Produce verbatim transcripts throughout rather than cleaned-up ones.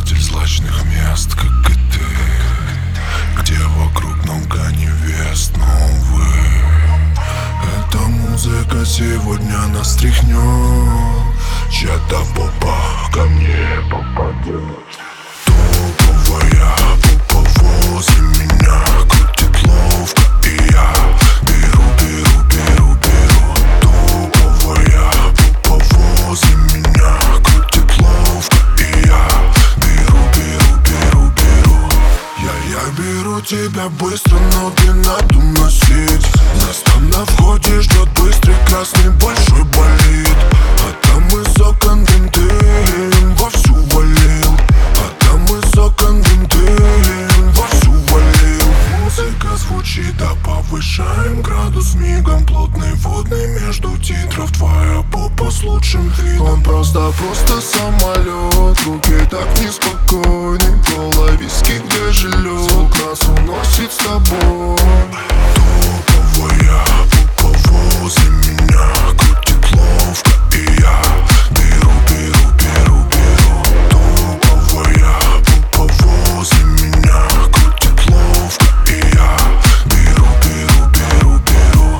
Обитатель злачных мест, как и ты, где вокруг много невест, но увы, эта музыка сегодня нас стряхнет, чья-то попа ко мне попадет. Топовая попа возле меня крутит ловко, и я беру, беру, беру, беру. Топовая попа возле меня крутит ловко, и я беру, беру, беру, беру. Я, я беру тебя быстро, но ты надо носить. Нас там на входе ждет быстрый красный большой болид, а там из окон дым дым вовсю валил, а там из окон дым дым вовсю валил. Музыка звучит, да повышаем градус мигом. Плотный водный между титров, твоя попа с лучшим видом. Он просто, просто самолет, руки так неспокойны. Кола, виски, где же лед, звук нас уносит с тобой. Топовая попа возле меня крутит ловко, и я беру, беру, беру, беру. Топовая попа возле меня крутит ловко, и я беру, беру, беру, беру.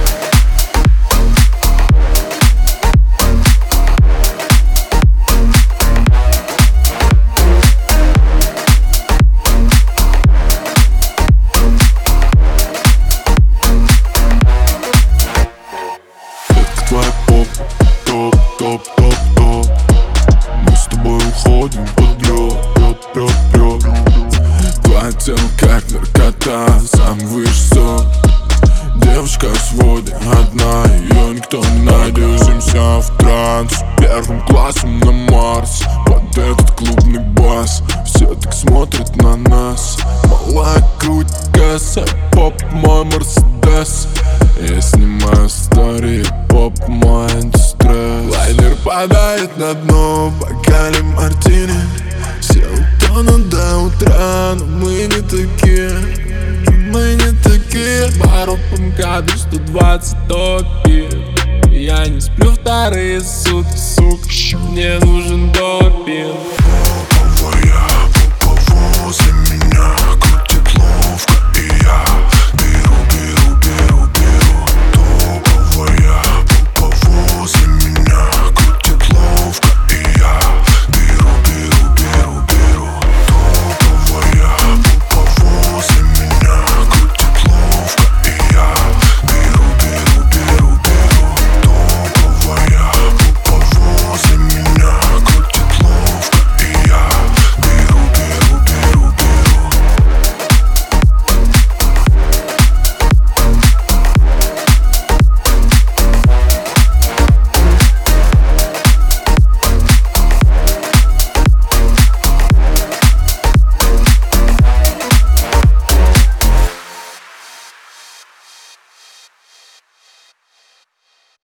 Твоя попа, топ, топ, топ, топ. Мы с тобой уходим под лед, прет, прет, прет. Твоя тело как наркота, сам вышел. Девушка в своде одна, ее никто не найдет. Движемся в транс, первым классом на Марс. Под этот клубный бас все так смотрят на нас. Малая грудь, касса, поп мой Мерседес. Я снимаю стори, поп мой антистресс. Лайнер падает на дно в бокале мартини. Все утонут до утра, но мы не такие, мы не такие. Баропом кадр сто двадцать топит. Я не сплю вторые сутки, сука, мне нужен долг.